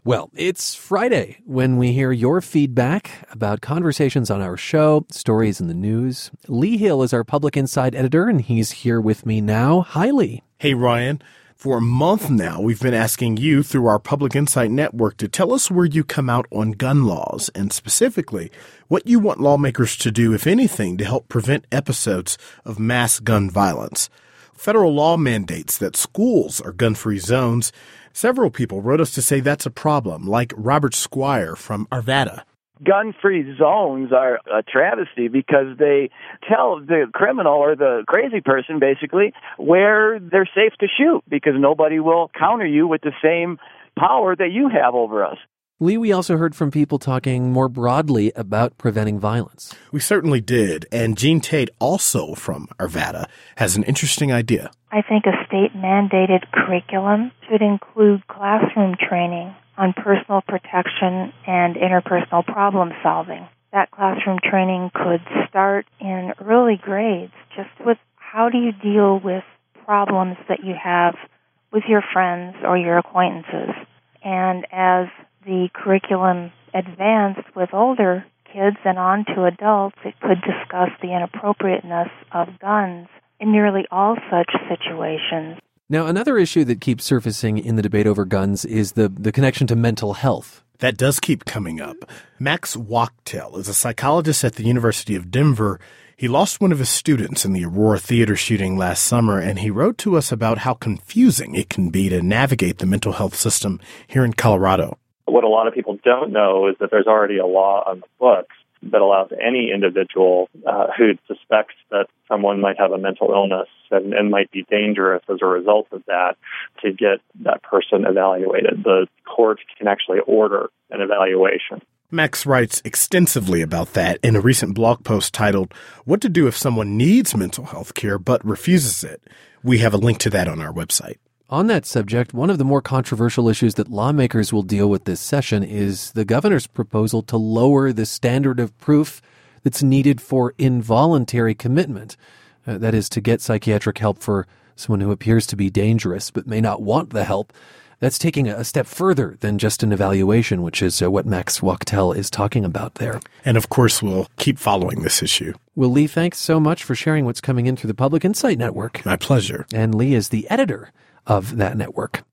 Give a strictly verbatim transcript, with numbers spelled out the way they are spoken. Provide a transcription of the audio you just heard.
Well, it's Friday when we hear your feedback about conversations on our show, stories in the news. Lee Hill is our Public Insight editor, and he's here with me now. Hi, Lee. Hey, Ryan. For a month now, we've been asking you through our Public Insight Network to tell us where you come out on gun laws, and specifically, what you want lawmakers to do, if anything, to help prevent episodes of mass gun violence. Federal law mandates that schools are gun-free zones. Several people wrote us to say that's a problem, like Robert Squire from Arvada. Gun-free zones are a travesty because they tell the criminal or the crazy person, basically, where they're safe to shoot because nobody will counter you with the same power that you have over us. Lee, we also heard from people talking more broadly about preventing violence. We certainly did, and Jean Tate, also from Arvada, has an interesting idea. I think a state-mandated curriculum should include classroom training on personal protection and interpersonal problem solving. That classroom training could start in early grades, just with how do you deal with problems that you have with your friends or your acquaintances. And as the curriculum advanced with older kids and on to adults, it could discuss the inappropriateness of guns in nearly all such situations. Now, another issue that keeps surfacing in the debate over guns is the, the connection to mental health. That does keep coming up. Max Wachtel is a psychologist at the University of Denver. He lost one of his students in the Aurora Theater shooting last summer, and he wrote to us about how confusing it can be to navigate the mental health system here in Colorado. What a lot of people don't know is that there's already a law on the books that allows any individual uh, who suspects that someone might have a mental illness and, and might be dangerous as a result of that to get that person evaluated. The court can actually order an evaluation. Max writes extensively about that in a recent blog post titled, "What to Do If Someone Needs Mental Health Care But Refuses It." We have a link to that on our website. On that subject, one of the more controversial issues that lawmakers will deal with this session is the governor's proposal to lower the standard of proof that's needed for involuntary commitment. Uh, that is, to get psychiatric help for someone who appears to be dangerous but may not want the help. That's taking a step further than just an evaluation, which is uh, what Max Wachtel is talking about there. And of course, we'll keep following this issue. Well, Lee, thanks so much for sharing what's coming in through the Public Insight Network. My pleasure. And Lee is the editor of that network.